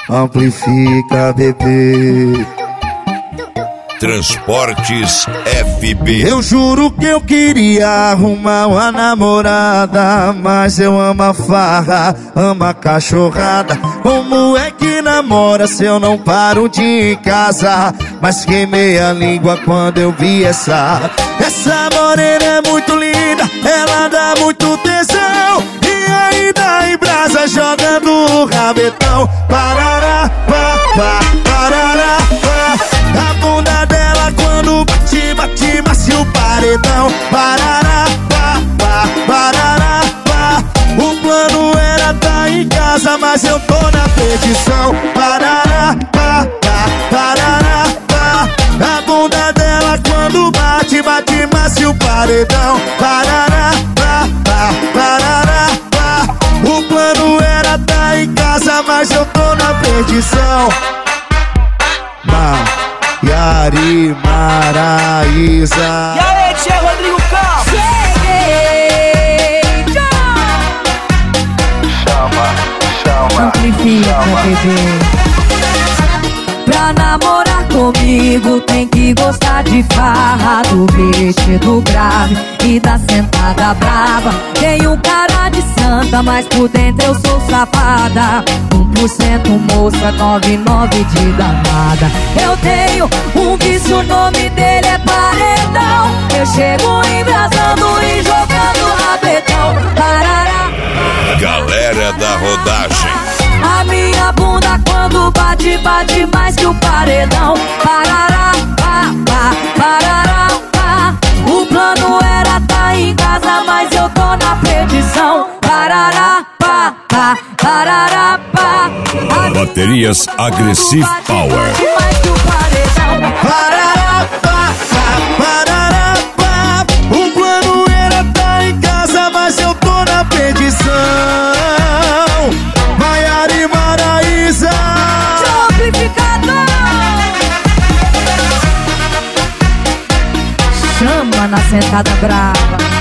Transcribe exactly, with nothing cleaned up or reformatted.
amplifica, bebê. Transportes F B. Eu juro que eu queria arrumar uma namorada, mas eu amo a farra, amo a cachorrada. Como é que namora se eu não paro de ir em casa? Mas queimei a língua quando eu vi essa Essa morena é muito linda, ela dá muito tesão. E ainda em brasa jogando o rabetão. Parará, pá, pá, parará, pá. A bunda dela quando bate, bate macio paredão. Parará, pá, pá, parará, pá. O plano era tá em casa, mas eu tô na perdição. Parará, pá, pá, parará, pá. A bunda dela quando bate, bate macio paredão. Parará, pá, pá, parará, pá. O plano era tá em casa, mas eu tô na perdição. Yari Maraísa. E aí, tia Rodrigo Campos? Cheguei! Chama, chama, amplifica, chama. bebê. Pra namorar comigo tem que gostar de farra, do vestido grave e da sentada brava. Tenho cara de santa, mas por dentro eu sou safada. Um por cento moça, noventa e nove de danada. Eu tenho um vício, o nome dele é paredão. Eu chego embrasando e jogando rabetão. Parará. Galera da rodagem. A minha bunda quando bate, bate mais que o paredão. Parará, pá, pá, parará, pá. O plano era tá em casa, mas eu tô na perdição. Parará, pá, pá, parará, pá. Baterias Agressive Power. Parará, pá, pá, parará, pá. O plano era tá em casa, mas eu tô na perdição. Yari Maraísa. Amplificador. Chama na sentada brava.